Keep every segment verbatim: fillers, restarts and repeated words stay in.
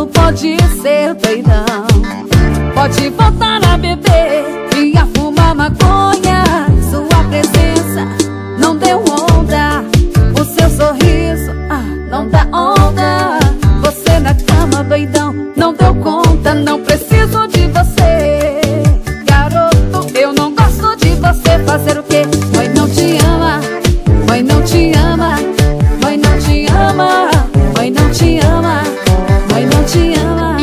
pensamento pode ser doidão. Pode voltar a beber e a fumar maconha. Sua presença não deu onda, o seu sorriso, ah, não dá onda. Você na cama doidão, não deu conta, não preciso de você. Garoto, eu não gosto de você. Fazer o quê? Mãe não te ama, mãe não te ama, mãe não te ama, mãe não te ama, mãe não te ama.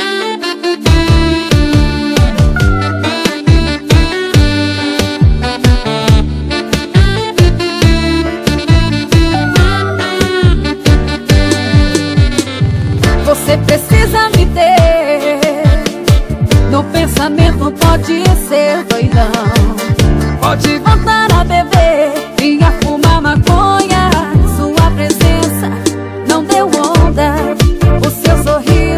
Você precisa me ter. No pensamento pode ser doidão. Pode voltar a beber e a fumar maconha. Sua presença não deu onda, o seu sorriso